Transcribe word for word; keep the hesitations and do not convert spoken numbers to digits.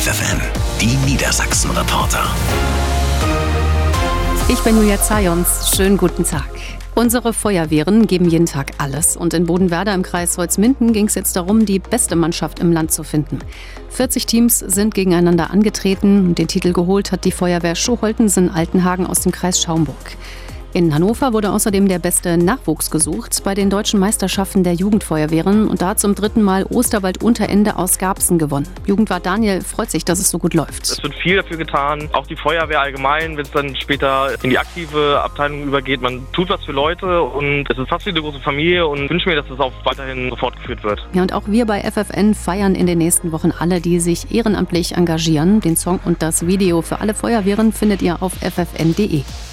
F F N, die Niedersachsen-Reporter. Ich bin Julia Zajons. Schönen guten Tag. Unsere Feuerwehren geben jeden Tag alles. Und in Bodenwerder im Kreis Holzminden ging es jetzt darum, die beste Mannschaft im Land zu finden. vierzig Teams sind gegeneinander angetreten. Den Titel geholt hat die Feuerwehr Schuholtensen-Altenhagen aus dem Kreis Schaumburg. In Hannover wurde außerdem der beste Nachwuchs gesucht bei den deutschen Meisterschaften der Jugendfeuerwehren. Und da hat zum dritten Mal Osterwald-Unterende aus Garbsen gewonnen. Jugendwart Daniel freut sich, dass es so gut läuft. Es wird viel dafür getan, auch die Feuerwehr allgemein, wenn es dann später in die aktive Abteilung übergeht. Man tut was für Leute und es ist fast wie eine große Familie und wünsche mir, dass es auch weiterhin so fortgeführt wird. Ja, und auch wir bei F F N feiern in den nächsten Wochen alle, die sich ehrenamtlich engagieren. Den Song und das Video für alle Feuerwehren findet ihr auf f f n punkt d e.